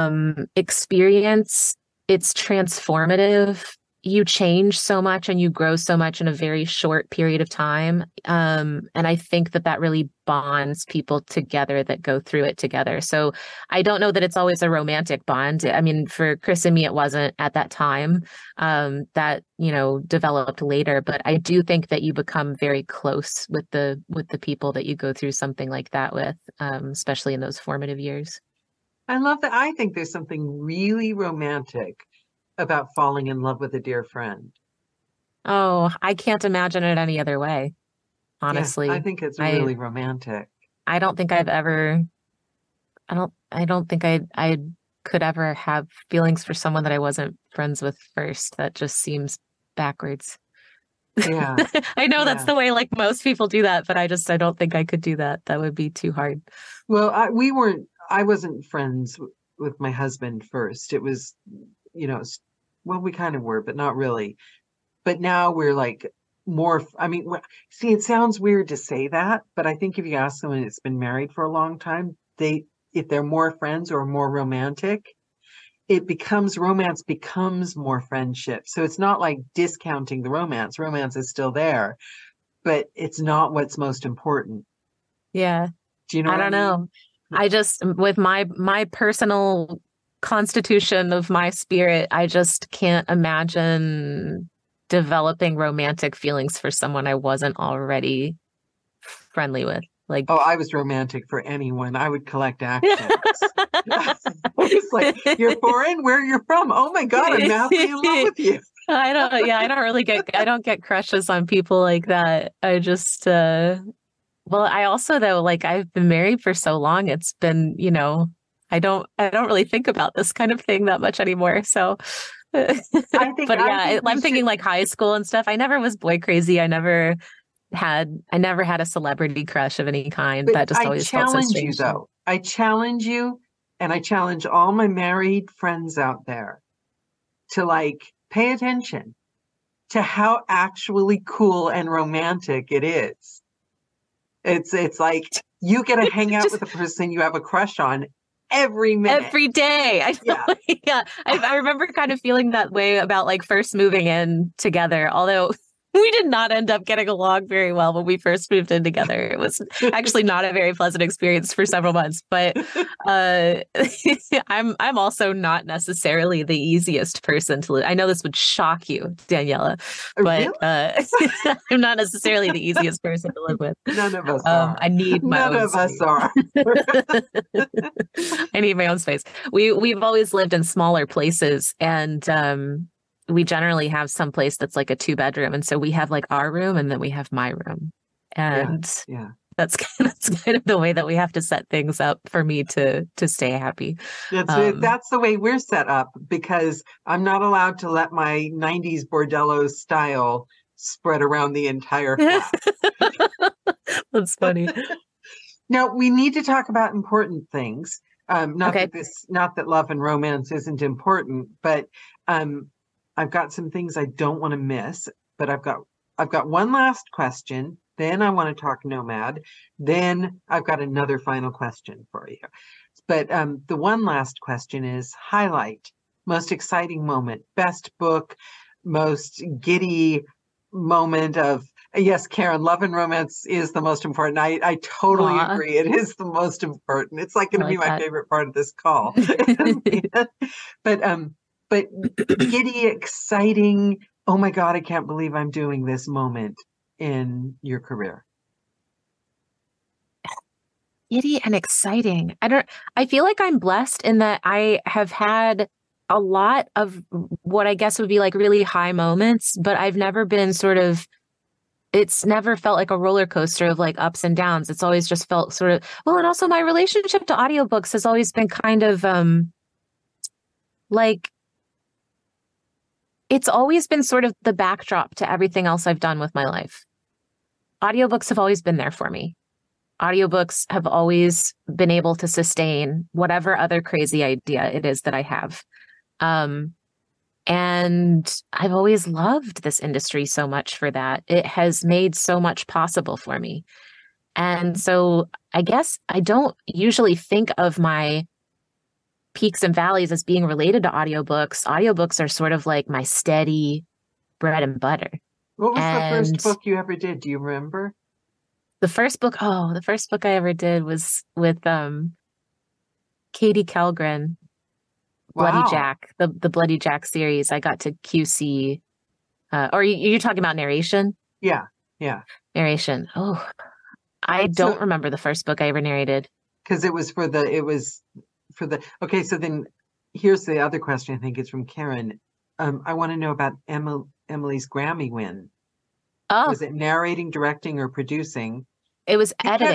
experience. It's transformative. You change so much and you grow so much in a very short period of time. And I think that really bonds people together that go through it together. So I don't know that it's always a romantic bond. I mean, for Chris and me, it wasn't at that time that, developed later. But I do think that you become very close with the people that you go through something like that with, especially in those formative years. I love that. I think there's something really romantic about falling in love with a dear friend. Oh, I can't imagine it any other way. Honestly, I think it's really romantic. I don't think I've ever. I don't think I'd could ever have feelings for someone that I wasn't friends with first. That just seems backwards. Yeah. I know that's Yeah. the way like most people do that, but I don't think I could do that. That would be too hard. Well, I wasn't friends with my husband first. It was, well, we kind of were, but not really. But now we're like more, I mean, see, it sounds weird to say that, but I think if you ask someone that's been married for a long time, if they're more friends or more romantic, romance becomes more friendship. So it's not like discounting the romance. Romance is still there, but it's not what's most important. Yeah. Do you know I what I don't mean? know. I just, with my personal constitution of my spirit, I just can't imagine developing romantic feelings for someone I wasn't already friendly with. Like, Oh, I was romantic for anyone. I would collect actions. It's like, you're foreign? Where you're from? Oh my God, I'm madly in love with you. I don't get crushes on people like that. I just, well, I also though, like I've been married for so long, it's been, I don't really think about this kind of thing that much anymore. So, I think but yeah, we I'm thinking should. like high school and stuff. I never was boy crazy. I never had a celebrity crush of any kind. But That just I always felt so challenge you, strange to me. though. I challenge you, and I challenge all my married friends out there to like pay attention to how actually cool and romantic it is. It's like you get to hang out with the person you have a crush on every minute. Every day. Yeah. I remember kind of feeling that way about like first moving in together, although we did not end up getting along very well when we first moved in together. It was actually not a very pleasant experience for several months, but I'm also not necessarily the easiest person to live. I know this would shock you, Daniela, but Really? I'm not necessarily the easiest person to live with. None of us are. I need my None own of us space. are. I need my own space. We've always lived in smaller places, and we generally have some place that's like a 2-bedroom, and so we have like our room, and then we have my room, and Yeah. that's kind of the way that we have to set things up for me to stay happy. That's the way we're set up, because I'm not allowed to let my 90s bordello style spread around the entire flat. That's funny. Now we need to talk about important things. Okay. Not that love and romance isn't important, but I've got some things I don't want to miss. But I've got one last question. Then I want to talk Nomad. Then I've got another final question for you. But the one last question is highlight, most exciting moment, best book, most giddy moment of, yes, Karen, love and romance is the most important. I totally agree. It is the most important. It's like going to be my favorite part of this call. But giddy, exciting, oh my God, I can't believe I'm doing this moment in your career. Giddy and exciting. I feel like I'm blessed in that I have had a lot of what I guess would be like really high moments, but I've never been it's never felt like a roller coaster of like ups and downs. It's always just felt sort of, well, and also my relationship to audiobooks has always been kind of like, it's always been sort of the backdrop to everything else I've done with my life. Audiobooks have always been there for me. Audiobooks have always been able to sustain whatever other crazy idea it is that I have. And I've always loved this industry so much for that. It has made so much possible for me. And so I guess I don't usually think of my peaks and valleys as being related to audiobooks. Audiobooks are sort of like my steady bread and butter. What was the first book you ever did? Do you remember? The first book I ever did was with Katie Kellgren. Bloody Jack, the Bloody Jack series. I got to QC. Or you're talking about narration? Yeah. Narration. Oh, I don't remember the first book I ever narrated. Because it was for the. Okay, so then here's the other question. I think it's from Karen. I want to know about Emily's Grammy win. Oh, was it narrating, directing, or producing? It was editing.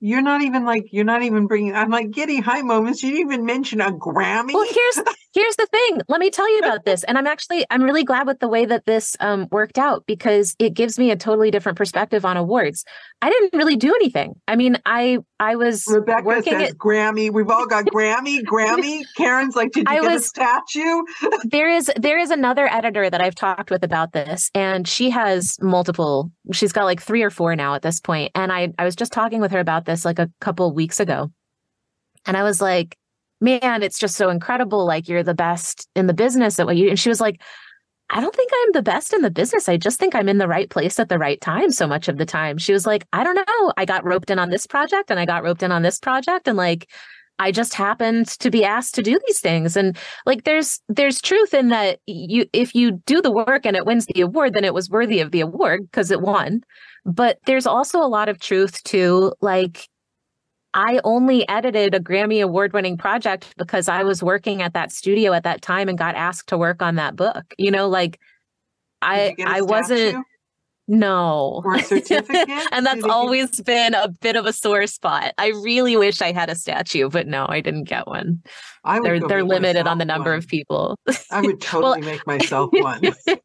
you're not even bringing, I'm like, Giddy, high moments. You didn't even mention a Grammy. Well, here's the thing. Let me tell you about this. And I'm really glad with the way that this worked out, because it gives me a totally different perspective on awards. I didn't really do anything. I mean, I was Rebecca working says Grammy. We've all got Grammy. Karen's like, did you get a statue? There is another editor that I've talked with about this, and she has she's got like 3 or 4 now at this point. And I was just talking with her about this like a couple of weeks ago. And I was like, man, it's just so incredible. Like, you're the best in the business at what you do. And she was like, I don't think I'm the best in the business. I just think I'm in the right place at the right time so much of the time. She was like, I don't know. I got roped in on this project and I got roped in on this project. And like, I just happened to be asked to do these things. And like, there's truth in that. If you do the work and it wins the award, then it was worthy of the award because it won. But there's also a lot of truth to, like, I only edited a Grammy award-winning project because I was working at that studio at that time and got asked to work on that book. You know, like, I wasn't. No. Or a certificate? And that's always been a bit of a sore spot. I really wish I had a statue, but no, I didn't get one. They're limited on the number of people. I would totally make myself one.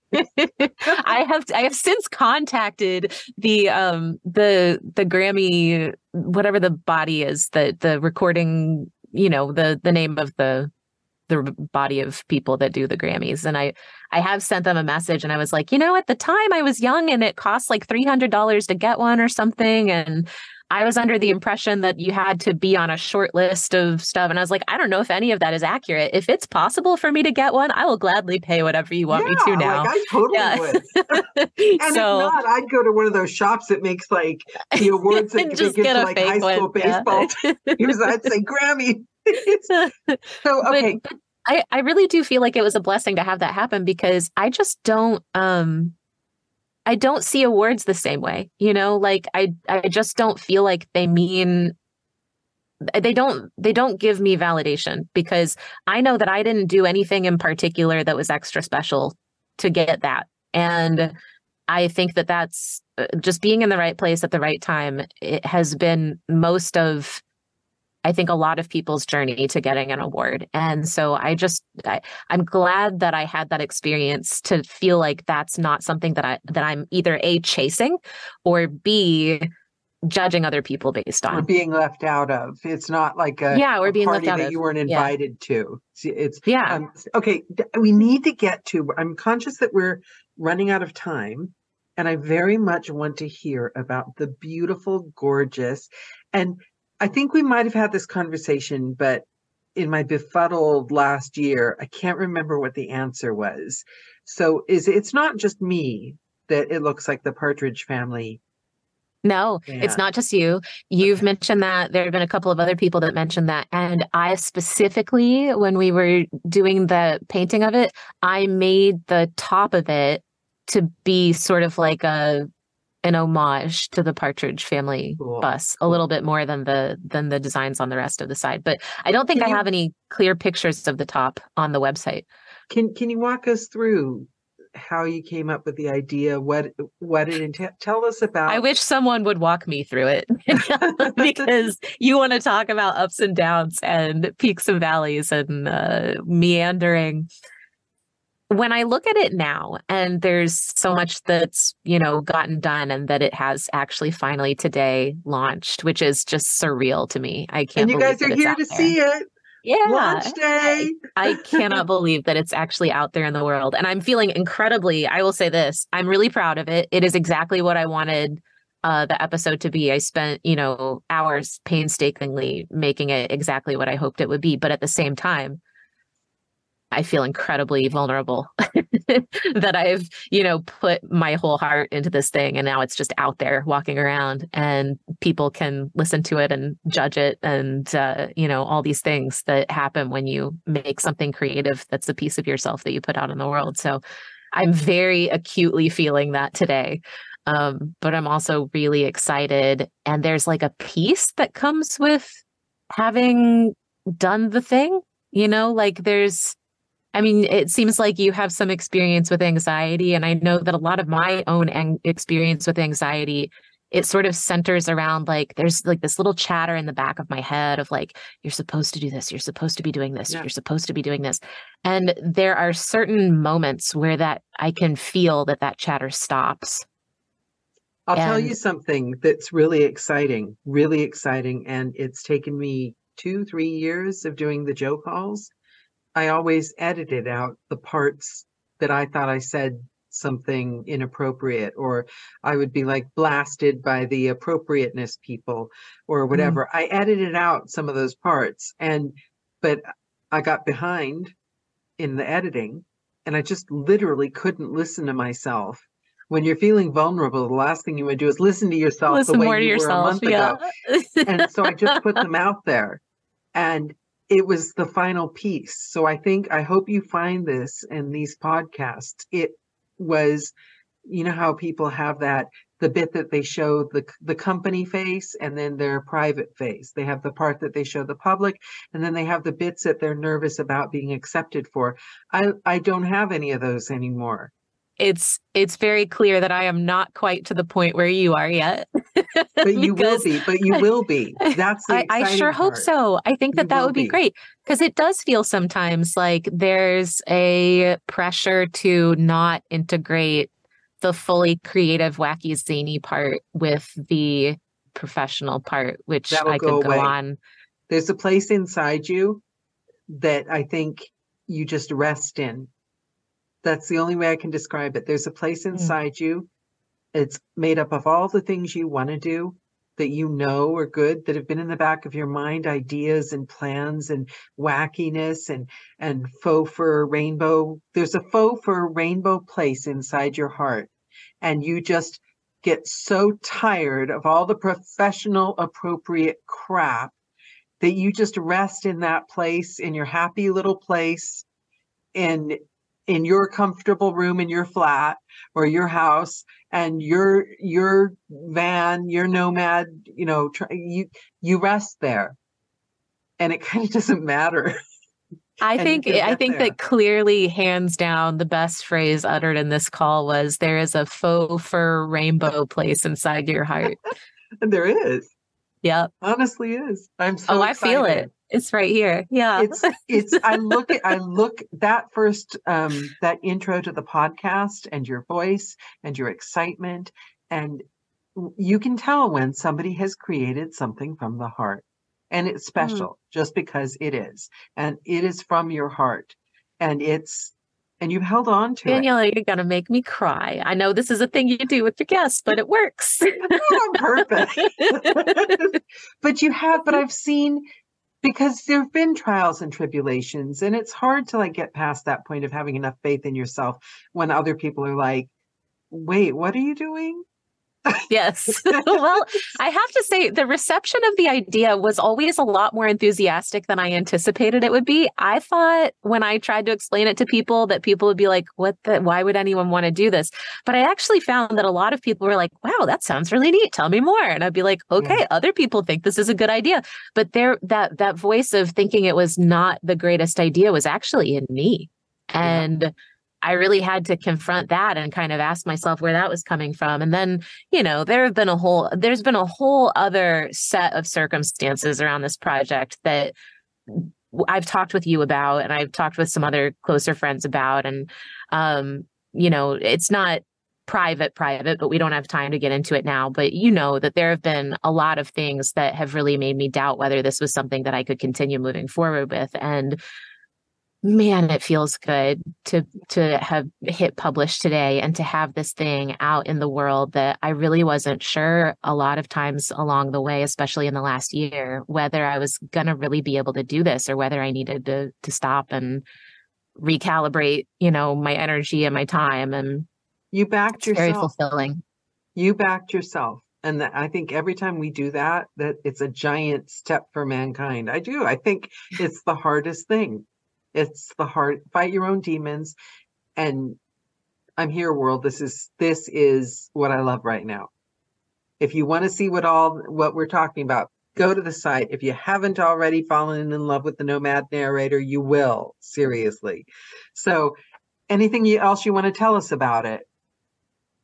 I have since contacted the Grammy, whatever the body is, the recording, you know, the name of the body of people that do the Grammys. And I have sent them a message, and I was like, you know, at the time I was young and it cost like $300 to get one or something. And I was under the impression that you had to be on a short list of stuff. And I was like, I don't know if any of that is accurate. If it's possible for me to get one, I will gladly pay whatever you want me to now. Like, I totally would. And if not, I'd go to one of those shops that makes like the awards that just give get to a like fake high school baseball teams. I'd say Grammy. So, okay. But I really do feel like it was a blessing to have that happen, because I just don't see awards the same way, you know, like I just don't feel like they don't give me validation, because I know that I didn't do anything in particular that was extra special to get that. And I think that that's just being in the right place at the right time. It has been most of, I think, a lot of people's journey to getting an award. And so I'm glad that I had that experience to feel like that's not something that I'm either A, chasing, or B, judging other people based on. Or being left out of. It's not like a being party left out that of. you weren't invited to. It's okay. We need to get to, I'm conscious that we're running out of time, and I very much want to hear about the beautiful, gorgeous, and I think we might have had this conversation, but in my befuddled last year, I can't remember what the answer was. So it's not just me that it looks like the Partridge Family? No, it's not just you. You've mentioned that. There have been a couple of other people that mentioned that. And I specifically, when we were doing the painting of it, I made the top of it to be sort of like an homage to the Partridge Family bus, a little bit more than the designs on the rest of the side. But I don't think I have any clear pictures of the top on the website. Can you walk us through how you came up with the idea, what it entails? Tell us about. I wish someone would walk me through it, because you want to talk about ups and downs and peaks and valleys and meandering. When I look at it now, and there's so much that's, you know, gotten done, and that it has actually finally today launched, which is just surreal to me. I can't. And you guys are here to see it. Yeah. Launch day. I cannot believe that it's actually out there in the world. And I'm feeling incredibly, I will say this, I'm really proud of it. It is exactly what I wanted the episode to be. I spent, hours painstakingly making it exactly what I hoped it would be. But at the same time, I feel incredibly vulnerable that I've, put my whole heart into this thing, and now it's just out there walking around, and people can listen to it and judge it, and, all these things that happen when you make something creative that's a piece of yourself that you put out in the world. So I'm very acutely feeling that today. But I'm also really excited. And there's like a peace that comes with having done the thing, it seems like you have some experience with anxiety, and I know that a lot of my own experience with anxiety it sort of centers around like there's like this little chatter in the back of my head of like, you're supposed to do this, you're supposed to be doing this, Yeah. you're supposed to be doing this. And there are certain moments where that I can feel that that chatter stops. I'll tell And you something that's really exciting, and it's taken me 2, 3 years of doing the Joe calls. I always edited out the parts that I thought I said something inappropriate, or I would be like blasted by the appropriateness people or whatever. I edited out some of those parts, but I got behind in the editing, and I just literally couldn't listen to myself. When you're feeling vulnerable, the last thing you would do is listen to yourself the listen way more to you were a yourself. month ago. And so I just put them out there, and it was the final piece. So I hope you find this in these podcasts. It was, you know how people have the bit that they show the company face and then their private face. They have the part that they show the public, and then they have the bits that they're nervous about being accepted for. I don't have any of those anymore. It's very clear that I am not quite to the point where you are yet. But you will be. That's the I sure hope part. so. I think that would be great, because it does feel sometimes like there's a pressure to not integrate the fully creative, wacky, zany part with the professional part, which I could go on. There's a place inside you that I think you just rest in. That's the only way I can describe it. There's a place inside you. It's made up of all the things you want to do that you know are good, that have been in the back of your mind, ideas and plans and wackiness and faux fur rainbow. There's a faux fur rainbow place inside your heart. And you just get so tired of all the professional appropriate crap that you just rest in that place, in your happy little place, in your comfortable room in your flat or your house, and your van, your Nomad, you rest there, and it kind of doesn't matter. I think that clearly, hands down, the best phrase uttered in this call was, there is a faux fur rainbow place inside your heart. And there is. Yep. Honestly is. I'm so excited. I feel it. It's right here. Yeah. I look that first, that intro to the podcast and your voice and your excitement, and you can tell when somebody has created something from the heart, and it's special just because it is, and it is from your heart, and you've held on to Daniela, you're going to make me cry. I know this is a thing you do with your guests, but it works. Not on purpose. But I've seen, because there have been trials and tribulations, and it's hard to get past that point of having enough faith in yourself when other people are like, wait, what are you doing? Yes. Well, I have to say the reception of the idea was always a lot more enthusiastic than I anticipated it would be. I thought when I tried to explain it to people that people would be like, why would anyone want to do this? But I actually found that a lot of people were like, wow, that sounds really neat. Tell me more. And I'd be like, okay, other people think this is a good idea. But that voice of thinking it was not the greatest idea was actually in me. And I really had to confront that and kind of ask myself where that was coming from. And then, there's been a whole other set of circumstances around this project that I've talked with you about, and I've talked with some other closer friends about. And, it's not private, but we don't have time to get into it now. But that there have been a lot of things that have really made me doubt whether this was something that I could continue moving forward with. And man, it feels good to have hit publish today and to have this thing out in the world that I really wasn't sure a lot of times along the way, especially in the last year, whether I was going to really be able to do this or whether I needed to stop and recalibrate, my energy and my time. And you backed yourself. Very fulfilling. You backed yourself. And I think every time we do that it's a giant step for mankind. I do. I think it's the hardest thing. It's the hard, fight your own demons. And I'm here, world. This is what I love right now. If you want to see what we're talking about, go to the site. If you haven't already fallen in love with the Nomad Narrator, you will, seriously. So anything else you want to tell us about it?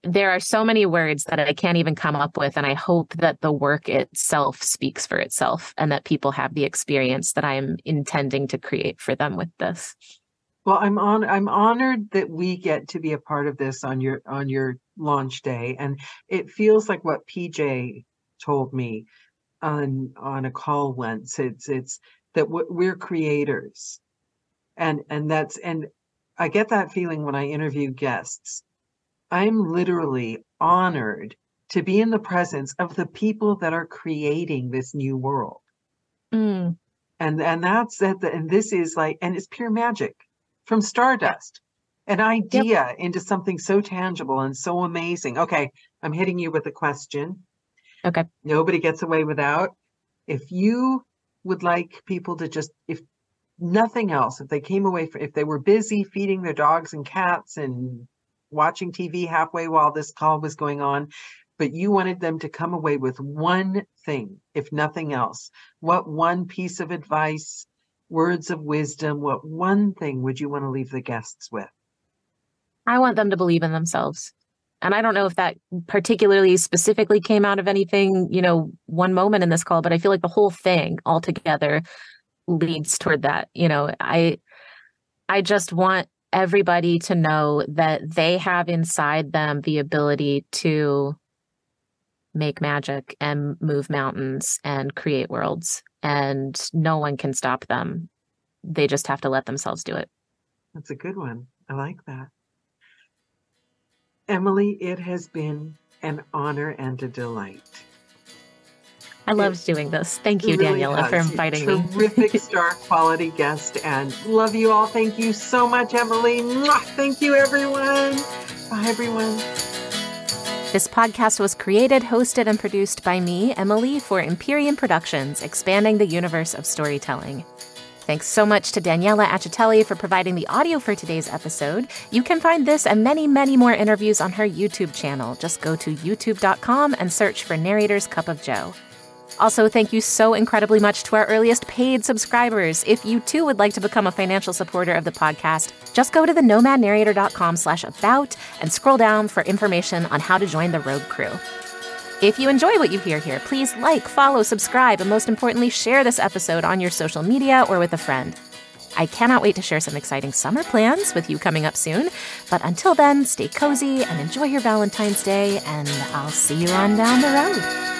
there are so many words that I can't even come up with. And I hope that the work itself speaks for itself and that people have the experience that I'm intending to create for them with this. Well, I'm honored that we get to be a part of this on your launch day. And it feels like what PJ told me on a call once. It's that we're creators. And I get that feeling when I interview guests. I'm literally honored to be in the presence of the people that are creating this new world. Mm. And that's it. And this is like, and it's pure magic from stardust, an idea into something so tangible and so amazing. Okay, I'm hitting you with a question. Okay. Nobody gets away without. If you would like people to just, if nothing else, if they came away, if they were busy feeding their dogs and cats and watching TV halfway while this call was going on, but you wanted them to come away with one thing, if nothing else, what one piece of advice, words of wisdom, what one thing would you want to leave the guests with? I want them to believe in themselves. And I don't know if that particularly specifically came out of anything, one moment in this call, but I feel like the whole thing altogether leads toward that. I just want everybody to know that they have inside them the ability to make magic and move mountains and create worlds, and no one can stop them. They just have to let themselves do it. That's a good one. I like that. Emily, it has been an honor and a delight. I loved doing this. Thank you, really Daniela, for inviting me. Terrific star quality guest, and love you all. Thank you so much, Emily. Thank you, everyone. Bye, everyone. This podcast was created, hosted, and produced by me, Emily, for Imperium Productions, expanding the universe of storytelling. Thanks so much to Daniela Accitelli for providing the audio for today's episode. You can find this and many, many more interviews on her YouTube channel. Just go to youtube.com and search for Narrator's Cup of Joe. Also, thank you so incredibly much to our earliest paid subscribers. If you too would like to become a financial supporter of the podcast, just go to thenomadnarrator.com/about and scroll down for information on how to join the Rogue Crew. If you enjoy what you hear here, please like, follow, subscribe, and most importantly, share this episode on your social media or with a friend. I cannot wait to share some exciting summer plans with you coming up soon. But until then, stay cozy and enjoy your Valentine's Day, and I'll see you on down the road.